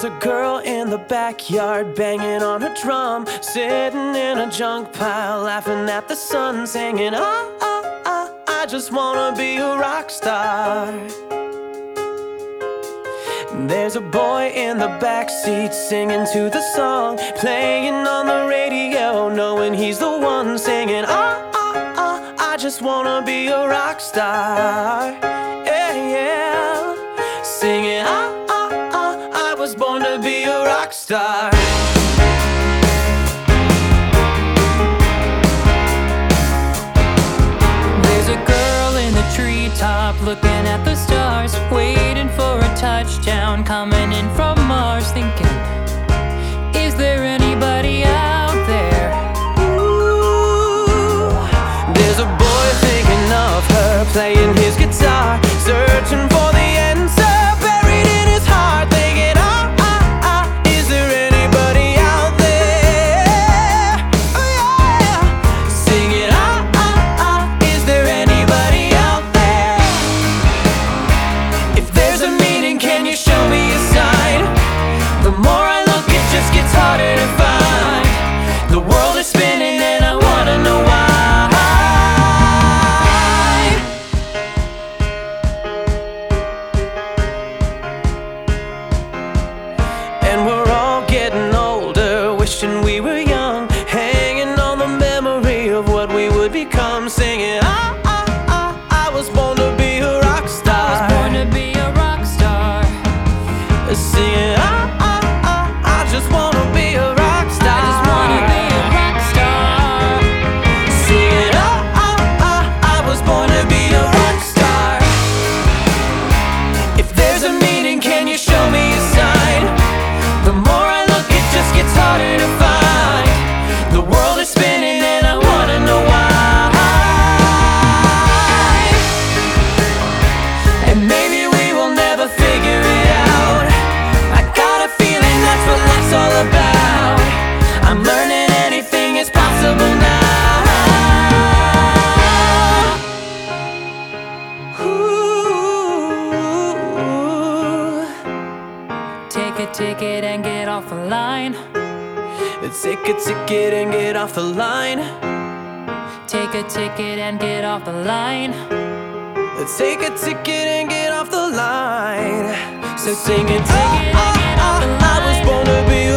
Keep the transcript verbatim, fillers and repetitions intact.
a girl in the backyard banging on her drum, sitting in a junk pile, laughing at the sun, singing, ah, ah, ah, I just wanna be a rock star. There's a boy in the backseat singing to the song, playing on the radio, knowing he's the one, singing, ah, ah, ah, I just wanna be a rock star. Yeah, yeah. Singing, ah, ah, ah, I was born to be a rock star. There's a girl in the treetop looking at the stars, waiting for a touchdown coming in from Mars, thinking, is there anybody out there? Ooh. There's a boy thinking of her, playing his guitar, searching for the answer buried in his heart, thinking, ah, ah, ah, is there anybody out there? Oh yeah. Singing, ah, ah, ah, is there anybody out there? If there's a meaning, can you show me a sign? The more I look, it just gets harder to find. The world is spinning and I wanna know why. And we're all getting older, wishing we were young, hanging on the memory of what we would become, singing, ah, ah, ah, I was born to be a rock star. I was born to be a rock star. Singing, ah, ah, ah, I just wanna be a rock star. I just wanna be a rock star. Singing, ah, ah, ah, I was born to be a rock star. If there's a meaning, can you show me a sign? The more I look, it just gets harder to find. The world is spinning and I wanna know why. And maybe we will never figure it out. I got a feeling that's what life's all about. I'm learning anything is possible now. Ooh. Take a ticket and get off the line. Take a ticket and get off the line. Take a ticket and get off the line. Take a ticket and get off the line. So sing it, take it and get off the I was line. born to be